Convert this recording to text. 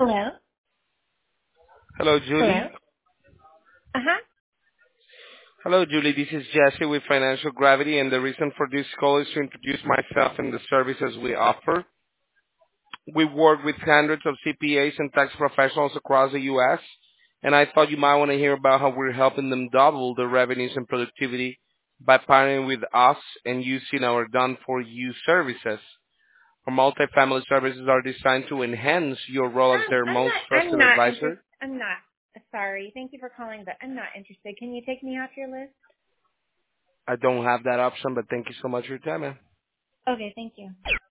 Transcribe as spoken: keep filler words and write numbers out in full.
Hello? Hello, Hello? Julie. Uh-huh. Hello, Julie. This is Jesse with Financial Gravity, and the reason for this call is to introduce myself and the services we offer. We work with hundreds of C P As and tax professionals across the U S, and I thought you might want to hear about how we're helping them double their revenues and productivity by partnering with us and using our done-for-you services. Our multifamily services are designed to enhance your role as Um, their I'm most not, I'm trusted not advisor. interested. I'm not. Sorry. Thank you for calling, but I'm not interested. Can you take me off your list? I don't have that option, but thank you so much for your time, man. Okay, thank you.